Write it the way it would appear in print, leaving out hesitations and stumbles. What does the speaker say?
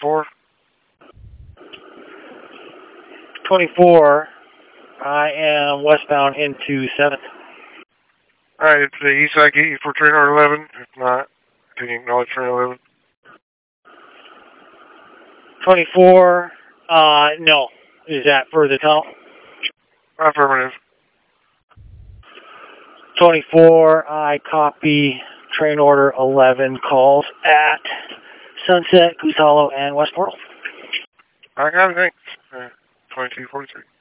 24. 24, I am westbound into 7th. Alright, it's the east side gate for train order 11. If not, can you acknowledge train 11? 24, no. Is that for the tunnel? Affirmative. 24, I copy train order 11 calls at Sunset, Goose Hollow, and West Portal. I got it, thanks. 2243.